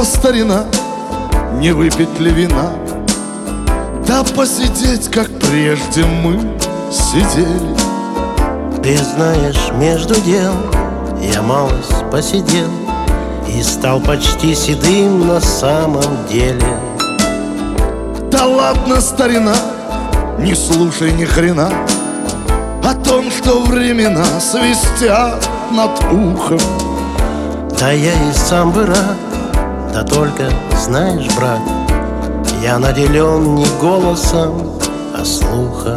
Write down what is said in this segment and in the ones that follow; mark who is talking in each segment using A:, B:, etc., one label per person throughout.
A: старина, не выпить ли вина, да посидеть, как прежде мы сидели.
B: Ты знаешь, между дел я малость посидел и стал почти седым на самом деле.
A: Да ладно, старина, не слушай ни хрена о том, что времена свистят над ухом.
B: Да я и сам бы рад, да только, знаешь, брат, я наделен не голосом, а слухом.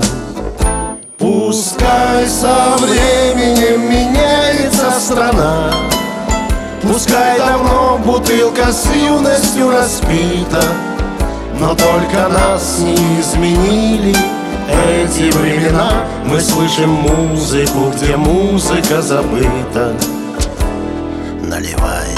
B: Пускай со временем меняется страна, пускай давно бутылка с юностью распита, но только нас не изменили эти времена. Мы слышим музыку, где музыка забыта. Наливай.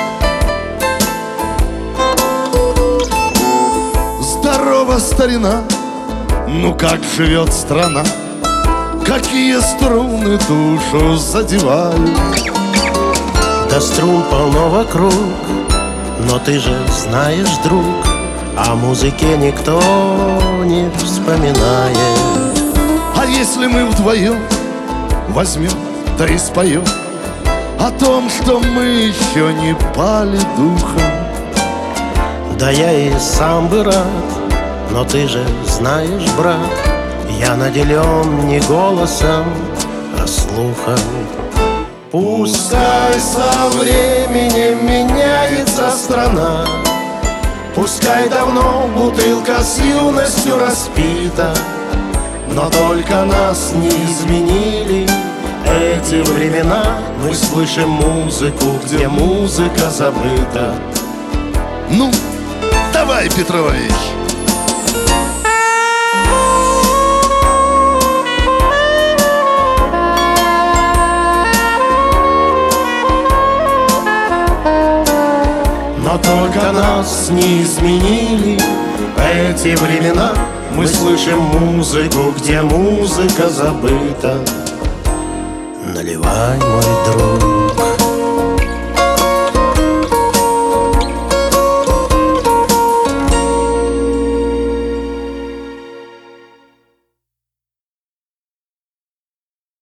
A: Здорово, старина, ну как живет страна, какие струны душу задевают.
B: Да струн полно вокруг, но ты же знаешь, друг, о музыке никто не вспоминает.
A: А если мы вдвоем возьмем, да и споем о том, что мы еще не пали духом?
B: Да я и сам бы рад, но ты же знаешь, брат, я наделен не голосом, а слухом. Пускай со временем меняется страна, пускай давно бутылка с юностью распита, но только нас не изменили эти времена. Мы слышим музыку, где музыка забыта.
A: Ну, давай, Петрович!
B: Но только нас не изменили эти времена. Мы слышим музыку, где музыка забыта. Наливай, мой друг.